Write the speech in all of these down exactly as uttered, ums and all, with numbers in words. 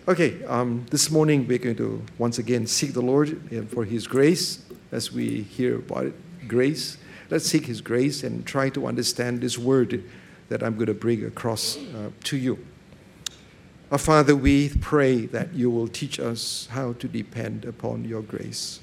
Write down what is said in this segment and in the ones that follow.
Okay, um, this morning we're going to once again seek the Lord for His grace as we hear about it, grace. Let's seek His grace and try to understand this word that I'm going to bring across uh, to you. Our Father, we pray that you will teach us how to depend upon your grace.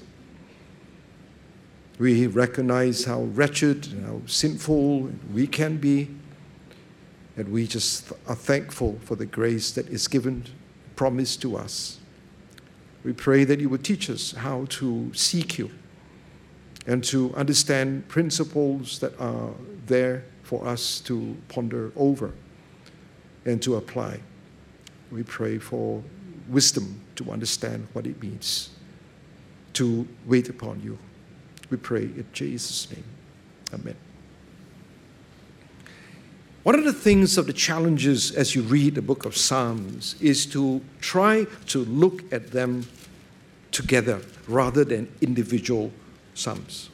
We recognize how wretched and how sinful we can be, and we just are thankful for the grace that is given, promised to us. We pray that you will teach us how to seek you and to understand principles that are there for us to ponder over and to apply. We pray for wisdom to understand what it means to wait upon you. We pray in Jesus' name. Amen. One of the things of the challenges as you read the book of Psalms is to try to look at them together rather than individual psalms.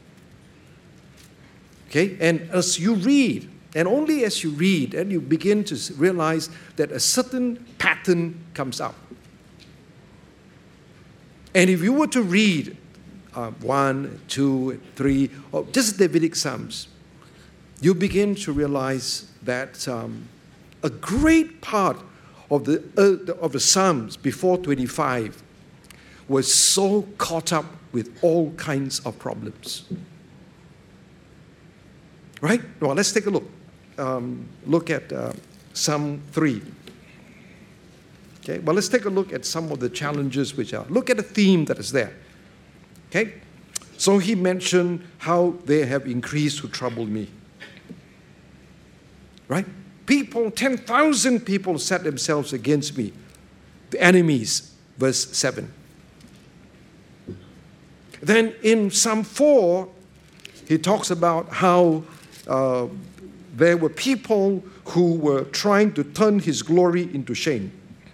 Okay? And as you read, and only as you read, and you begin to realize that a certain pattern comes up. And if you were to read uh, one, two, three, or just Davidic Psalms, you begin to realize that um, a great part of the, uh, of the Psalms before twenty-five was so caught up with all kinds of problems. Right? Well, let's take a look. Um, look at uh, Psalm three. Okay, well, let's take a look at some of the challenges which are. Look at the theme that is there. Okay, so he mentioned how they have increased to trouble me. Right? People, ten thousand people set themselves against me. The enemies, verse seven. Then in Psalm four, he talks about how uh, there were people who were trying to turn his glory into shame.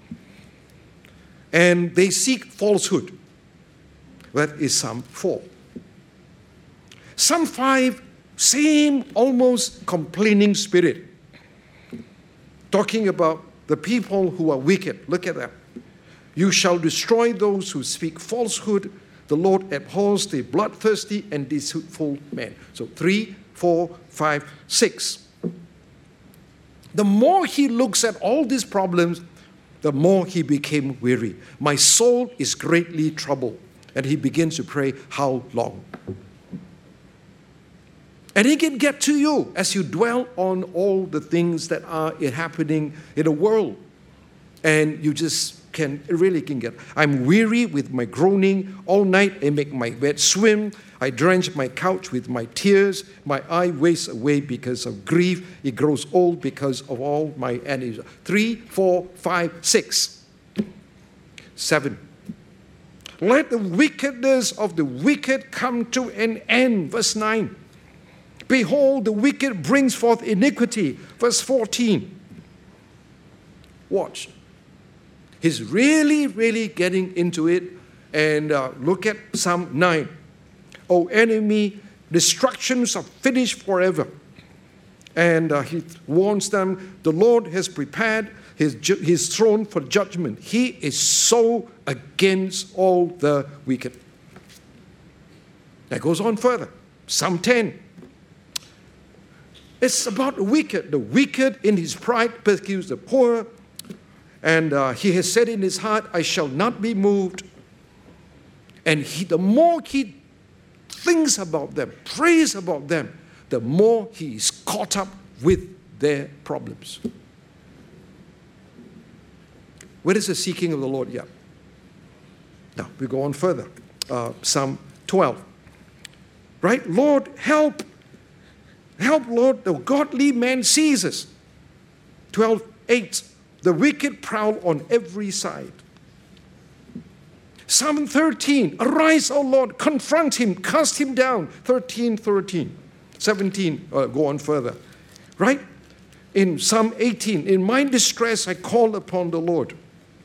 And they seek falsehood. That is Psalm four. Psalm five, same almost complaining spirit. Talking about the people who are wicked. Look at that. You shall destroy those who speak falsehood. The Lord abhors the bloodthirsty and deceitful men. So three, four, five, six. The more he looks at all these problems, the more he became weary. My soul is greatly troubled. And he begins to pray, how long? And it can get to you as you dwell on all the things that are happening in the world. And you just can, really can get, I'm weary with my groaning. All night I make my bed swim. I drench my couch with my tears. My eye wastes away because of grief. It grows old because of all my enemies. Three, four, five, six, seven. Let the wickedness of the wicked come to an end. Verse nine. Behold, the wicked brings forth iniquity. Verse fourteen. Watch. He's really, really getting into it. And uh, look at Psalm nine. O enemy, destructions are finished forever. And uh, he warns them, the Lord has prepared his, ju- his throne for judgment. He is so against all the wicked. That goes on further. Psalm ten. It's about the wicked. The wicked in his pride persecutes the poor. And uh, he has said in his heart, I shall not be moved. And he, the more he thinks about them, prays about them, the more he is caught up with their problems. Where is the seeking of the Lord yet? Now, we go on further. Uh, Psalm twelve. Right? Lord, help. Help, Lord, the godly man ceases. twelve eight. The wicked prowl on every side. Psalm thirteen. Arise, O Lord, confront him, cast him down. thirteen thirteen. seventeen. Uh, go on further. Right? In Psalm eighteen. In my distress, I call upon the Lord.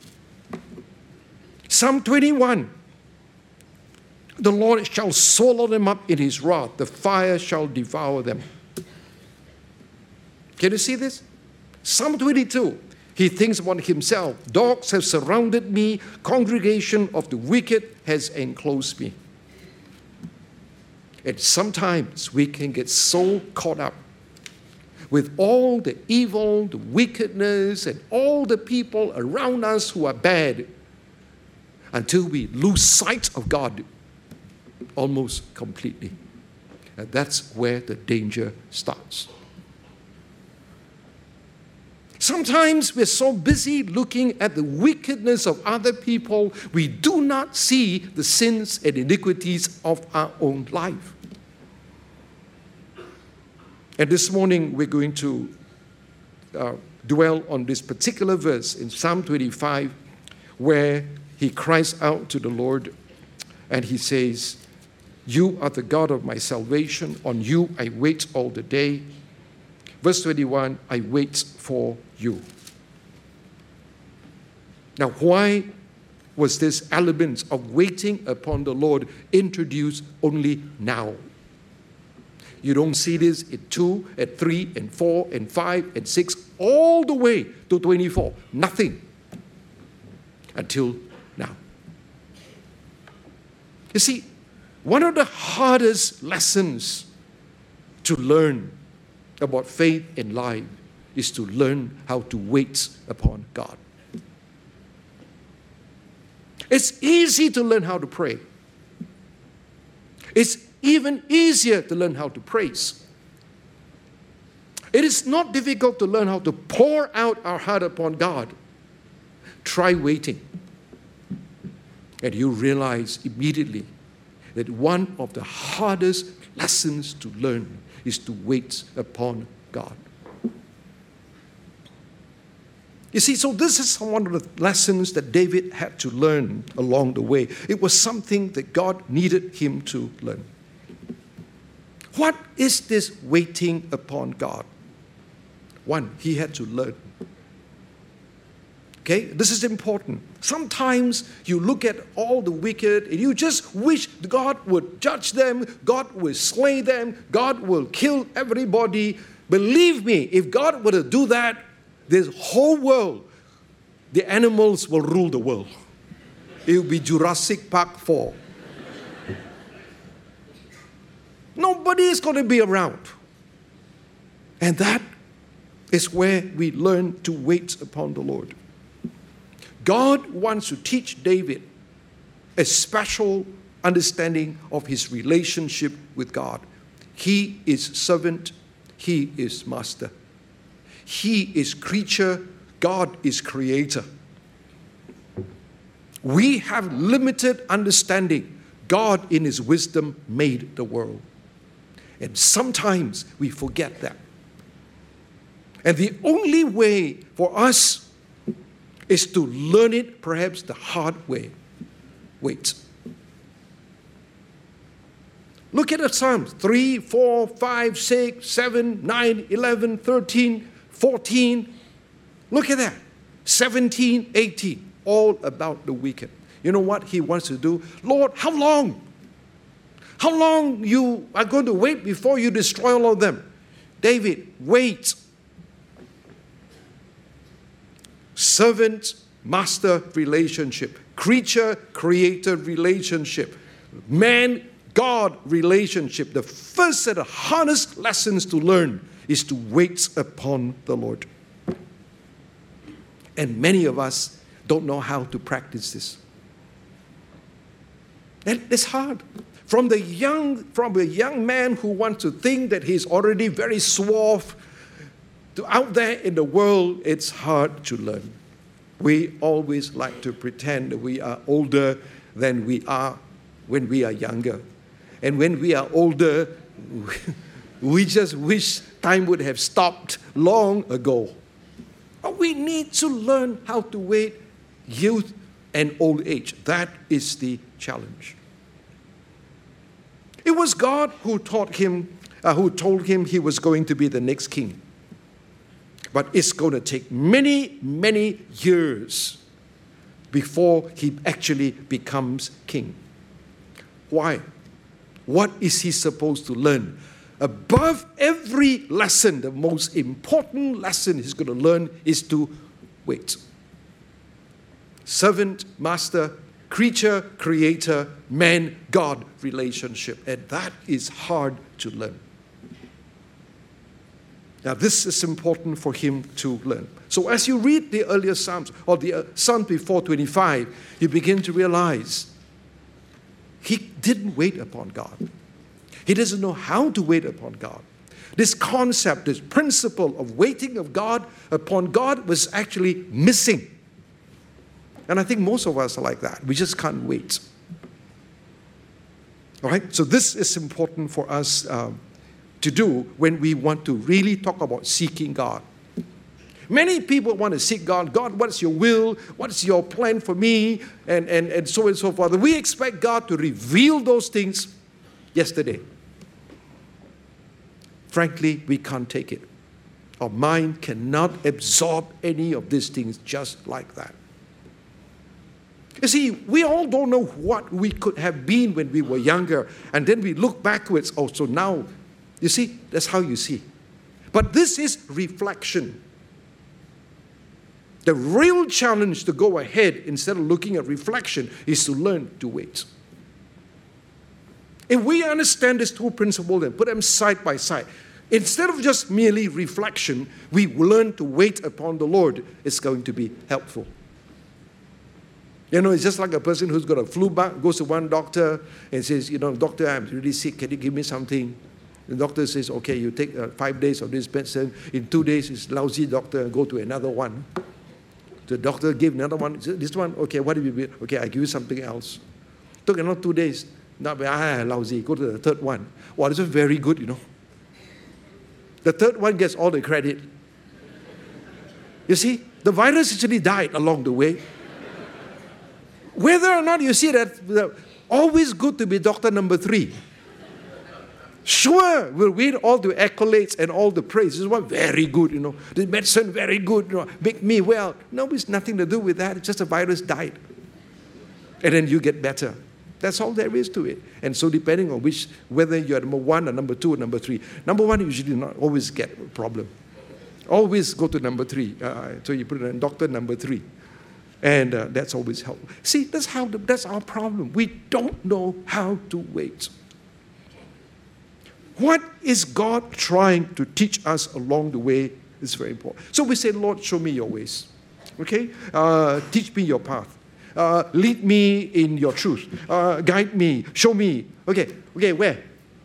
Psalm twenty-one. The Lord shall swallow them up in his wrath. The fire shall devour them. Can you see this? Psalm twenty-two. He thinks about himself. Dogs have surrounded me. Congregation of the wicked has enclosed me. And sometimes we can get so caught up with all the evil, the wickedness, and all the people around us who are bad until we lose sight of God almost completely. And that's where the danger starts. Sometimes we're so busy looking at the wickedness of other people, we do not see the sins and iniquities of our own life. And this morning we're going to uh, dwell on this particular verse in Psalm twenty-five, where he cries out to the Lord and he says, "You are the God of my salvation. On you I wait all the day." Verse twenty-one, "I wait for you." Now, why was this element of waiting upon the Lord introduced only now? You don't see this at two, at three, and four, and five, and six, all the way to twenty-four. Nothing until now. You see, one of the hardest lessons to learn about faith and life is to learn how to wait upon God. It's easy to learn how to pray. It's even easier to learn how to praise. It is not difficult to learn how to pour out our heart upon God. Try waiting. And you realize immediately that one of the hardest lessons to learn is to wait upon God. You see, so this is one of the lessons that David had to learn along the way. It was something that God needed him to learn. What is this waiting upon God? One, he had to learn. Okay, this is important. Sometimes you look at all the wicked and you just wish God would judge them, God will slay them, God will kill everybody. Believe me, if God were to do that, this whole world, the animals will rule the world. It will be Jurassic Park four. Nobody is going to be around. And that is where we learn to wait upon the Lord. God wants to teach David a special understanding of his relationship with God. He is servant, he is master. He is creature, God is creator. We have limited understanding. God in his wisdom made the world. And sometimes we forget that. And the only way for us is to learn it perhaps the hard way. Wait. Look at the Psalms. three, four, five, six, seven, nine, eleven, thirteen, fourteen. Look at that. seventeen, eighteen. All about the wicked. You know what he wants to do? Lord, how long? How long you are going to wait before you destroy all of them? David, wait. Servant-master relationship. Creature-creator relationship. Man-God relationship. The first set of hardest lessons to learn is to wait upon the Lord. And many of us don't know how to practice this. And it's hard. From the young, from a young man who wants to think that he's already very suave, to out there in the world, it's hard to learn. We always like to pretend that we are older than we are when we are younger. And when we are older, we just wish time would have stopped long ago. But we need to learn how to wait youth and old age. That is the challenge. It was God who taught him, uh, who told him he was going to be the next king. But it's going to take many, many years before he actually becomes king. Why? What is he supposed to learn? Above every lesson, the most important lesson he's going to learn is to wait. Servant, master, creature, creator, man, God relationship. And that is hard to learn. Now, this is important for him to learn. So as you read the earlier Psalms, or the uh, Psalm before twenty-five, you begin to realize he didn't wait upon God. He doesn't know how to wait upon God. This concept, this principle of waiting of God upon God was actually missing. And I think most of us are like that. We just can't wait. All right? So this is important for us um, to do when we want to really talk about seeking God. Many people want to seek God. God, what's your will? What's your plan for me? And, and, and so on and so forth. We expect God to reveal those things yesterday. Frankly, we can't take it. Our mind cannot absorb any of these things just like that. You see, we all don't know what we could have been when we were younger. And then we look backwards. Oh, so now, you see, that's how you see. But this is reflection. The real challenge to go ahead instead of looking at reflection is to learn to wait. If we understand these two principles and put them side by side, instead of just merely reflection, we learn to wait upon the Lord, it's going to be helpful. You know, it's just like a person who's got a flu bug, goes to one doctor and says, you know, doctor, I'm really sick. Can you give me something? The doctor says, okay, you take uh, five days of this medicine. In two days, it's lousy, doctor, go to another one. The doctor gave another one. This one, okay, what do you do? Okay, I give you something else. Took another two days. Not ah, lousy. Go to the third one. Wow, this is very good, you know. The third one gets all the credit. You see, the virus actually died along the way. Whether or not you see that, always good to be doctor number three. Sure, we'll win all the accolades and all the praise. This one, very good, you know. The medicine, very good, you know. Make me well. No, it's nothing to do with that. It's just a virus died. And then you get better. That's all there is to it. And so depending on which, whether you're number one or number two or number three. Number one, you usually not always get a problem. Always go to number three. Uh, so you put it in doctor number three. And uh, that's always helpful. See, that's, how the, that's our problem. We don't know how to wait. What is God trying to teach us along the way is very important. So we say, Lord, show me your ways. Okay? Uh, teach me your path. Uh, lead me in your truth. Uh, guide me. Show me. Okay, okay, where?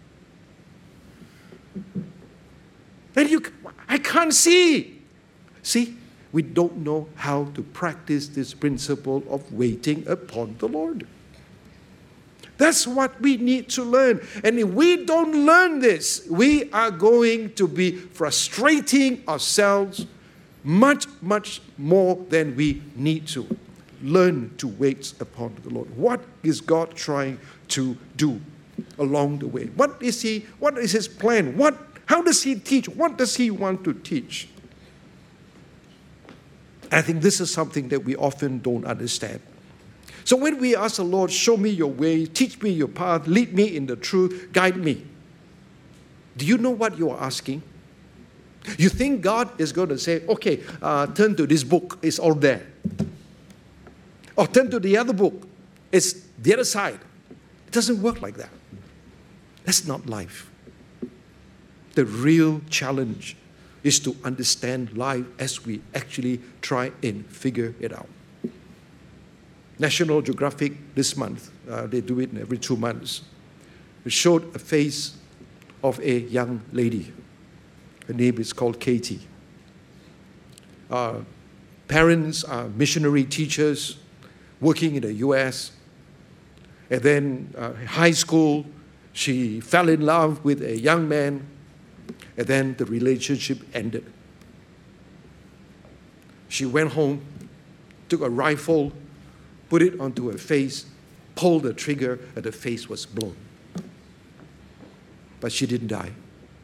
And you, I can't see. See? We don't know how to practice this principle of waiting upon the Lord. That's what we need to learn. And if we don't learn this, we are going to be frustrating ourselves much, much more than we need to. Learn to wait upon the Lord. What is God trying to do along the way? What is He, what is His plan? What, how does He teach? What does He want to teach? I think this is something that we often don't understand. So when we ask the Lord, show me your way, teach me your path, lead me in the truth, guide me. Do you know what you are asking? You think God is going to say, okay, uh, turn to this book, it's all there. Or turn to the other book, it's the other side. It doesn't work like that. That's not life. The real challenge is to understand life as we actually try and figure it out. National Geographic this month, uh, they do it every two months. It showed a face of a young lady. Her name is called Katie. Uh, parents are missionary teachers working in the U S. And then uh, high school, she fell in love with a young man. And then the relationship ended. She went home, took a rifle, put it onto her face, pulled the trigger, and the face was blown. But she didn't die.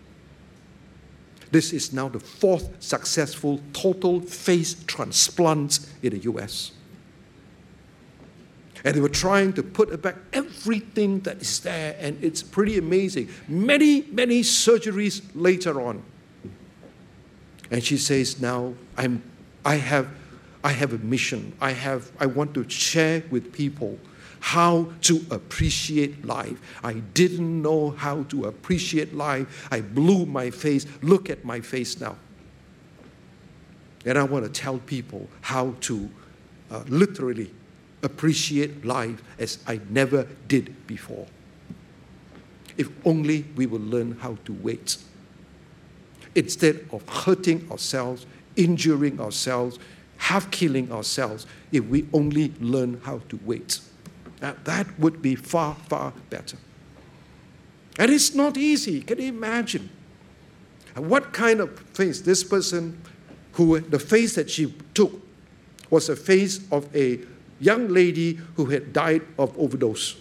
This is now the fourth successful total face transplant in the U S. And they were trying to put back everything that is there, and it's pretty amazing. Many, many surgeries later on. And she says, now I'm, I have I have a mission. I have, I want to share with people how to appreciate life. I didn't know how to appreciate life. I blew my face. Look at my face now. And I want to tell people how to uh, literally appreciate life as I never did before. If only we would learn how to wait. Instead of hurting ourselves, injuring ourselves, half-killing ourselves, if we only learn how to wait. Now, that would be far, far better. And it's not easy. Can you imagine? And what kind of face this person, who the face that she took was a face of a young lady who had died of overdose.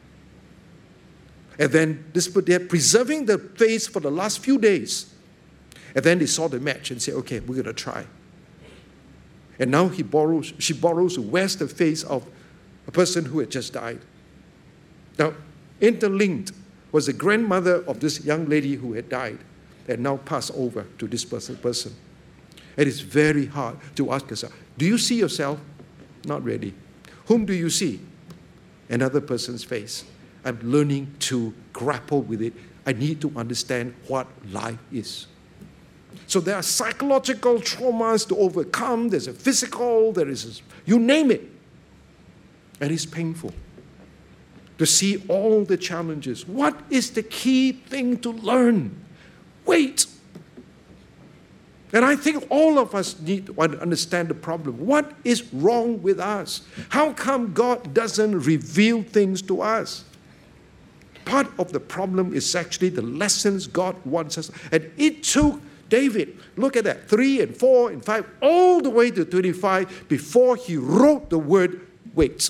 And then this, they're preserving the face for the last few days. And then they saw the match and said, okay, we're going to try. And now he borrows, she borrows, wears the face of a person who had just died. Now, interlinked was the grandmother of this young lady who had died and now passed over to this person. person. It is very hard to ask yourself, do you see yourself? Not really. Whom do you see? Another person's face. I'm learning to grapple with it. I need to understand what life is. So there are psychological traumas to overcome. There's a physical, there is, a, you name it. And it's painful to see all the challenges. What is the key thing to learn? Wait. And I think all of us need to understand the problem. What is wrong with us? How come God doesn't reveal things to us? Part of the problem is actually the lessons God wants us. And it took David, look at that, three and four and five, all the way to twenty-five before he wrote the word wait.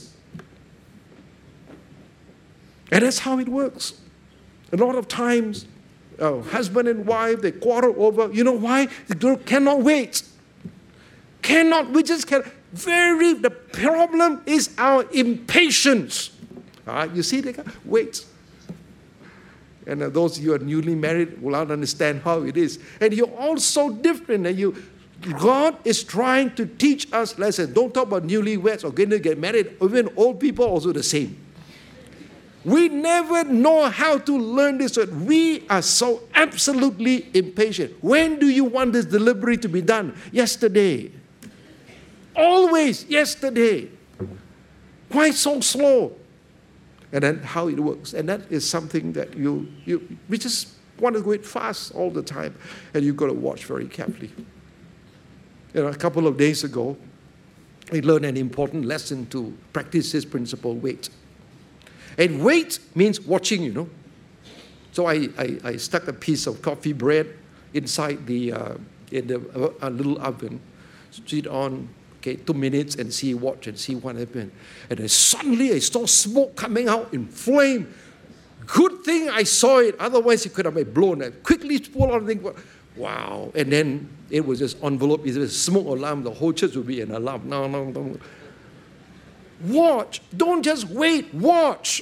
And that's how it works. A lot of times, uh, husband and wife, they quarrel over, you know why? They cannot wait. Cannot, we just can't. Very, the problem is our impatience. Uh, you see, they can wait. And uh, those of you who are newly married will not understand how it is. And you're all so different. And you, God is trying to teach us lessons. Don't talk about newlyweds or going to get married. Even old people are also the same. We never know how to learn this. We are so absolutely impatient. When do you want this delivery to be done? Yesterday. Always yesterday. Why so slow? And then how it works. And that is something that you, you we just want to go it fast all the time. And you've got to watch very carefully. You know, a couple of days ago, we learned an important lesson to practice this principle, wait. And wait means watching, you know. So I, I, I stuck a piece of coffee bread inside the, uh, in the uh, a little oven, switch it on, okay, two minutes and see, watch and see what happened. And then suddenly I saw smoke coming out in flame. Good thing I saw it, otherwise it could have been blown. I quickly pulled out and think, wow. And then it was just enveloped, it was a smoke alarm, the whole church would be an alarm. No, no, no. Watch. Don't just wait. Watch.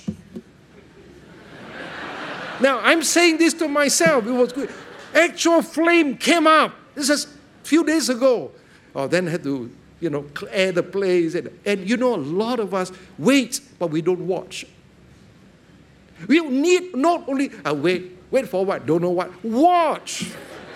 Now, I'm saying this to myself. It was good. Actual flame came up. This is a few days ago. Oh, then I had to, you know, clear the place. And, and you know, a lot of us wait, but we don't watch. We need not only, uh, wait, wait for what? Don't know what. Watch.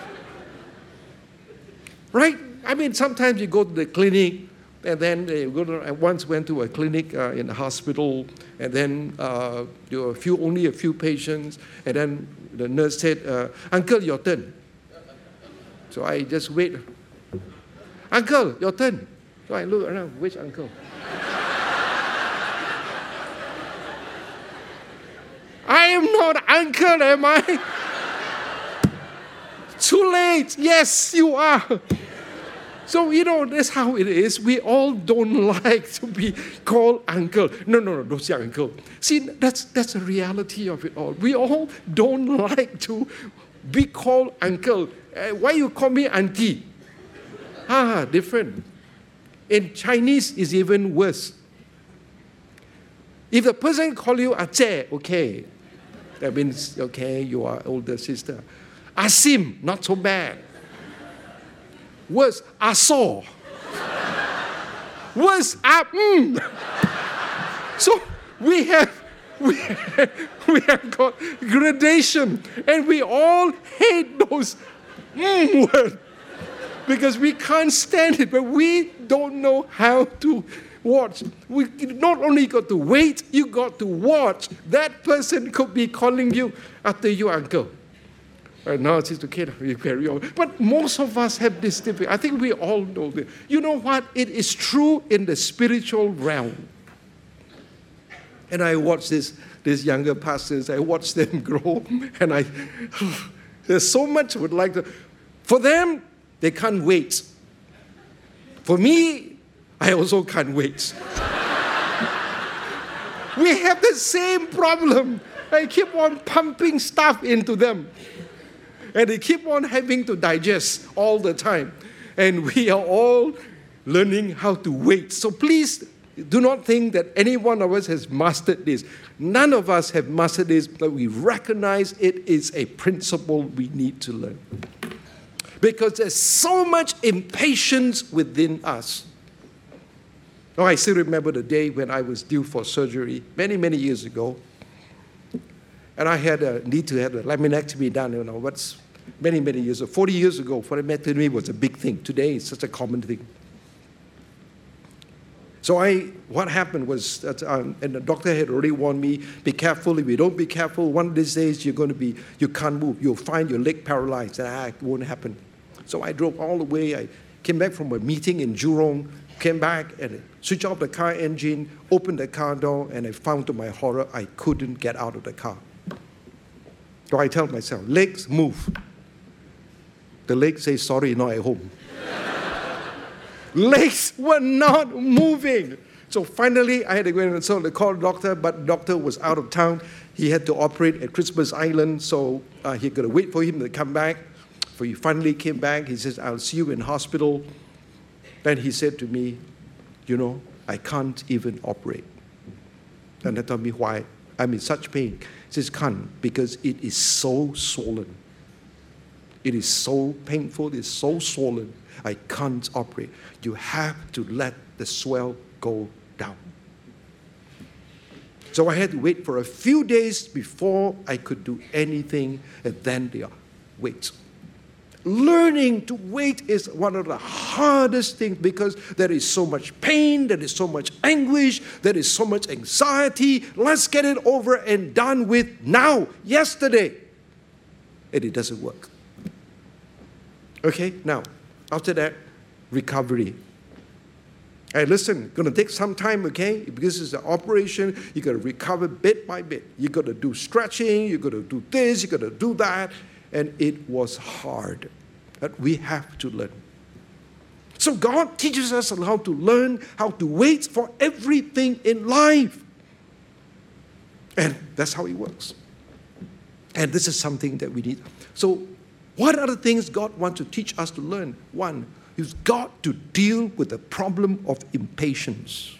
Right? I mean, sometimes you go to the clinic, and then they go to, I once went to a clinic uh, in a hospital, and then uh, there were a few, only a few patients, and then the nurse said, uh, "Uncle, your turn." So I just wait. "Uncle, your turn." So I look around, which uncle? I am not uncle, am I? Too late. Yes, you are. So, you know, that's how it is. We all don't like to be called uncle. No, no, no, don't say uncle. See, that's, that's the reality of it all. We all don't like to be called uncle. Uh, why you call me auntie? Ah, different. In Chinese, it's even worse. If the person call you Ache, okay. That means, okay, you are older sister. Asim, not so bad. Worse, Aso. Words are mm. So we have, we have, we have got gradation, and we all hate those mm words because we can't stand it, but we don't know how to watch. We not only got to wait, you got to watch. That person could be calling you after you, uncle. And now it's okay, we carry on. But most of us have this difficulty. I think we all know this. You know what? It is true in the spiritual realm. And I watch this, these younger pastors, I watch them grow, and I, there's so much I would like to. For them, they can't wait. For me, I also can't wait. We have the same problem. I keep on pumping stuff into them. And they keep on having to digest all the time. And we are all learning how to wait. So please do not think that any one of us has mastered this. None of us have mastered this, but we recognize it is a principle we need to learn. Because there's so much impatience within us. Oh, I still remember the day when I was due for surgery many, many years ago. And I had a need to have a laminectomy done, you know, what's many, many years ago. forty years ago, laminectomy was a big thing. Today, it's such a common thing. So I, what happened was, that, um, and the doctor had already warned me, be careful. If you don't be careful, one of these days you're going to be, you can't move. You'll find your leg paralyzed. And ah, it won't happen. So I drove all the way. I came back from a meeting in Jurong, came back and switched off the car engine, opened the car door, and I found to my horror, I couldn't get out of the car. So I tell myself, legs, move. The leg says, sorry, not at home. Legs were not moving. So finally, I had to go in and so they called the doctor, but the doctor was out of town. He had to operate at Christmas Island, so uh, he got to wait for him to come back. So he finally came back. He says, I'll see you in hospital. Then he said to me, you know, I can't even operate. And they told me why. I'm in such pain. He says, can't, because it is so swollen. It is so painful, it's so swollen, I can't operate. You have to let the swell go down. So I had to wait for a few days before I could do anything, and then they are, wait. Learning to wait is one of the hardest things because there is so much pain, there is so much anguish, there is so much anxiety. Let's get it over and done with now, yesterday. And it doesn't work. Okay, now, after that, recovery. Hey, listen, going to take some time, okay? Because it's an operation, you got to recover bit by bit. You got to do stretching, you got to do this, you got to do that. And it was hard. But we have to learn. So God teaches us how to learn, how to wait for everything in life. And that's how it works. And this is something that we need. So what are the things God wants to teach us to learn? One, you've got to deal with the problem of impatience.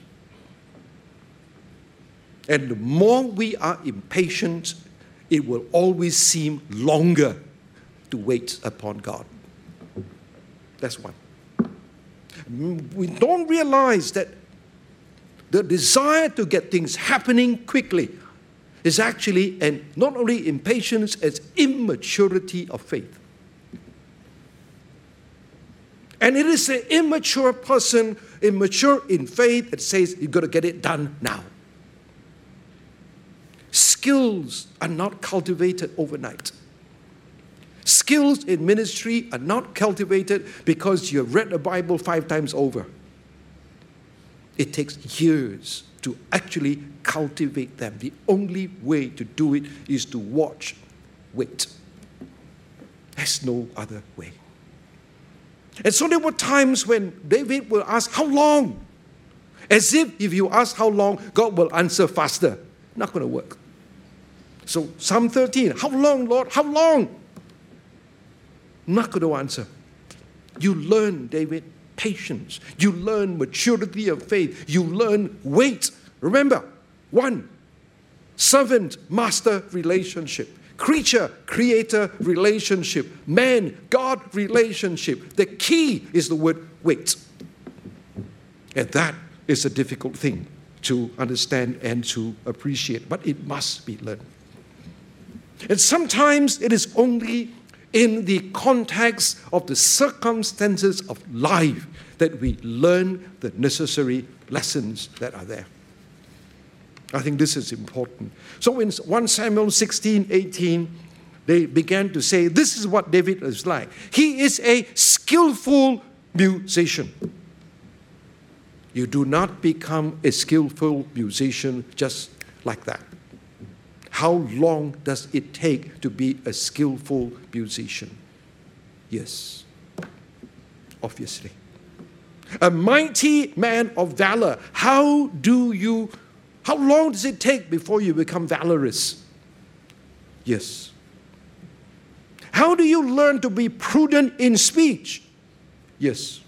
And the more we are impatient, it will always seem longer to wait upon God. That's one. We don't realize that the desire to get things happening quickly is actually, and not only impatience, it's immaturity of faith. And it is an immature person, immature in faith, that says you've got to get it done now. Skills are not cultivated overnight. Skills in ministry are not cultivated because you've read the Bible five times over. It takes years to actually cultivate them. The only way to do it is to watch, wait. There's no other way. And so there were times when David will ask, how long? As if if you ask how long, God will answer faster. Not going to work. So Psalm thirteen, how long, Lord? How long? Not going to answer. You learn, David, patience. You learn maturity of faith. You learn wait. Remember, one, servant-master relationship. Creature-creator relationship. Man-God relationship. The key is the word wait. And that is a difficult thing to understand and to appreciate, but it must be learned. And sometimes it is only in the context of the circumstances of life that we learn the necessary lessons that are there. I think this is important. So in First Samuel sixteen, eighteen, they began to say, this is what David is like. He is a skillful musician. You do not become a skillful musician just like that. How long does it take to be a skillful musician? Yes, obviously. A mighty man of valor. How do you, how long does it take before you become valorous? Yes. How do you learn to be prudent in speech? Yes.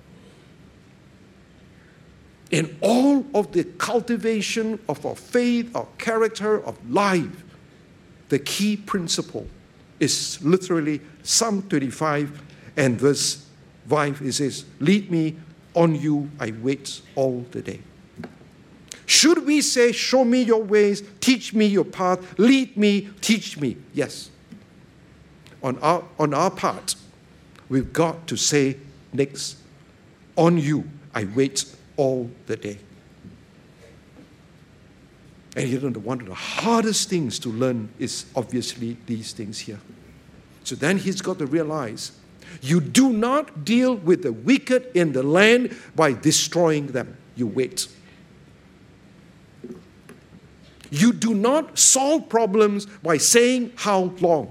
In all of the cultivation of our faith, our character, of life, the key principle is literally Psalm twenty-five and verse five. It says, lead me, on you I wait all the day. Should we say, show me your ways, teach me your path, lead me, teach me? Yes. On our, on our part, we've got to say next, on you I wait all the day. And you know, one of the hardest things to learn is obviously these things here. So then he's got to realize, you do not deal with the wicked in the land by destroying them. You wait. You do not solve problems by saying how long.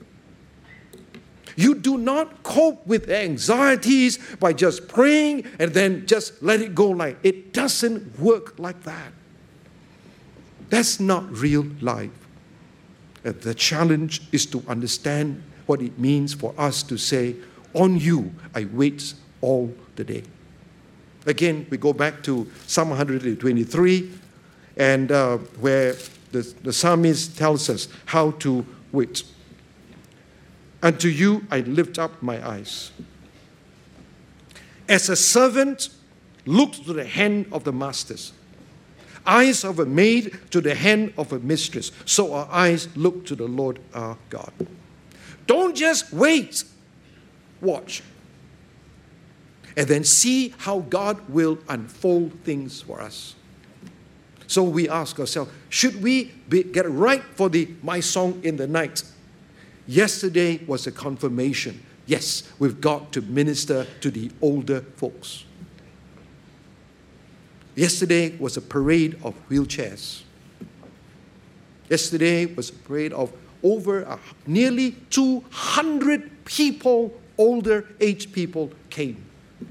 You do not cope with anxieties by just praying and then just let it go like it doesn't work like that. That's not real life. And the challenge is to understand what it means for us to say, on you I wait all the day. Again, we go back to Psalm one twenty-three, and uh, where the, the psalmist tells us how to wait. Unto you I lift up my eyes. As a servant looks to the hand of the masters, eyes of a maid to the hand of a mistress, so our eyes look to the Lord our God. Don't just wait. Watch. And then see how God will unfold things for us. So we ask ourselves, should we be, get right for the My Song in the Night? Yesterday was a confirmation. Yes, we've got to minister to the older folks. Yesterday was a parade of wheelchairs. Yesterday was a parade of over uh, nearly two hundred people, older age people came.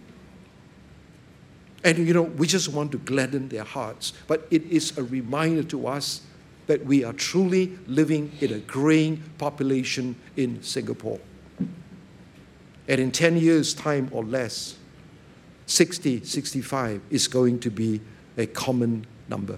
And you know, we just want to gladden their hearts. But it is a reminder to us that we are truly living in a graying population in Singapore. And in ten years' time or less, sixty, sixty-five is going to be a common number.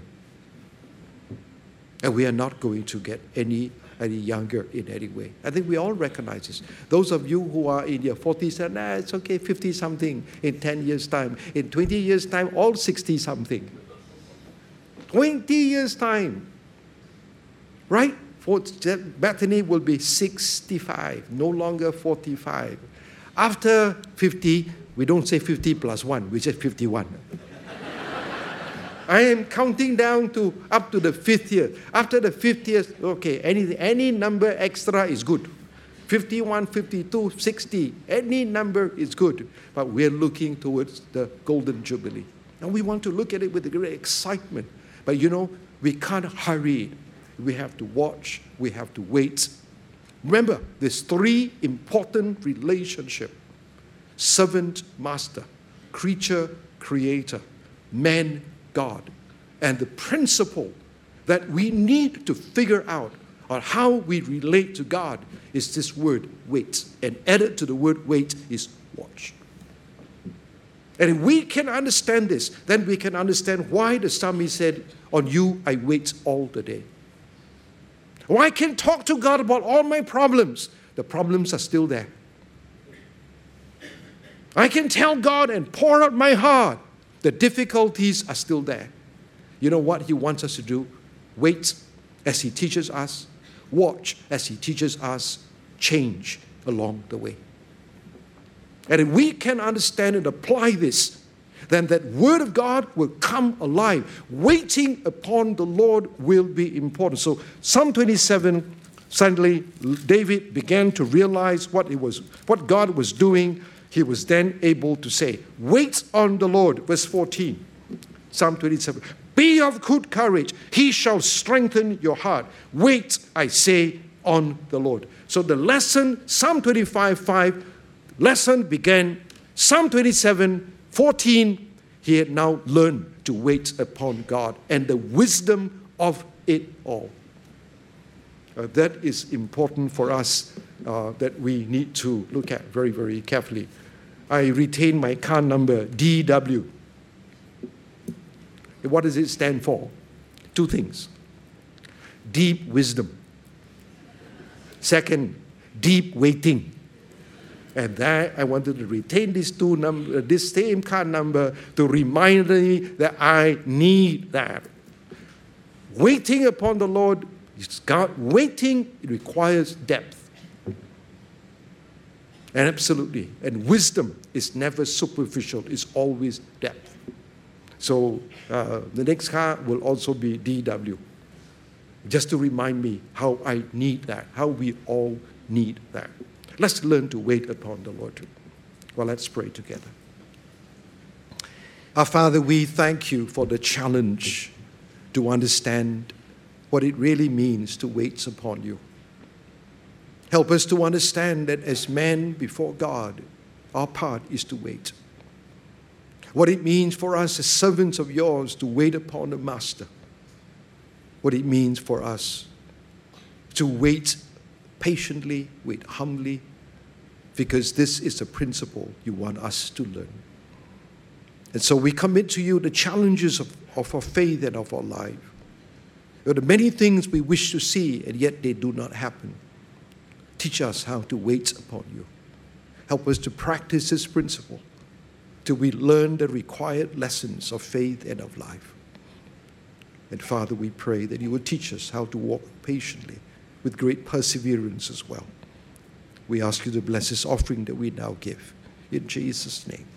And we are not going to get any, any younger in any way. I think we all recognize this. Those of you who are in your forties say, nah, it's okay, fifty-something in ten years' time. In twenty years' time, all sixty-something. twenty years' time. Right? Bethany will be sixty-five, no longer forty-five. After fifty, we don't say fifty plus one, we say fifty-one. I am counting down to up to the fifth year. After the fifth year, okay, any, any number extra is good. fifty-one, fifty-two, sixty, any number is good. But we're looking towards the Golden Jubilee. And we want to look at it with a great excitement. But you know, we can't hurry it. We have to watch, we have to wait. Remember, there's three important relationships: servant, master, creature, creator, man, God. And the principle that we need to figure out on how we relate to God is this word, wait. And added to the word wait is watch. And if we can understand this, then we can understand why the psalmist said, on you I wait all the day. Well, I can talk to God about all my problems. The problems are still there. I can tell God and pour out my heart. The difficulties are still there. You know what He wants us to do? Wait as He teaches us. Watch as He teaches us. Change along the way. And if we can understand and apply this, then that Word of God will come alive. Waiting upon the Lord will be important. So Psalm twenty-seven, suddenly David began to realize what it was, what God was doing. He was then able to say, wait on the Lord. Verse fourteen, Psalm twenty-seven. Be of good courage. He shall strengthen your heart. Wait, I say, on the Lord. So the lesson, Psalm twenty-five, five, lesson began. Psalm twenty-seven, fourteen, he had now learned to wait upon God and the wisdom of it all. Uh, that is important for us uh, that we need to look at very, very carefully. I retain my card number D W. What does it stand for? Two things. Deep wisdom. Second, deep waiting. And that I wanted to retain these two number, this same card number to remind me that I need that. Waiting upon the Lord, God, waiting it requires depth. And absolutely, and wisdom is never superficial; it's always depth. So uh, the next card will also be D W, just to remind me how I need that, how we all need that. Let's learn to wait upon the Lord. Well, let's pray together. Our Father, we thank you for the challenge to understand what it really means to wait upon you. Help us to understand that as men before God, our part is to wait. What it means for us as servants of yours to wait upon the Master. What it means for us to wait patiently, wait humbly, because this is a principle you want us to learn. And so we commit to you the challenges of, of our faith and of our life. There are many things we wish to see, and yet they do not happen. Teach us how to wait upon you. Help us to practice this principle till we learn the required lessons of faith and of life. And Father, we pray that you will teach us how to walk patiently with great perseverance as well. We ask you to bless this offering that we now give. In Jesus' name.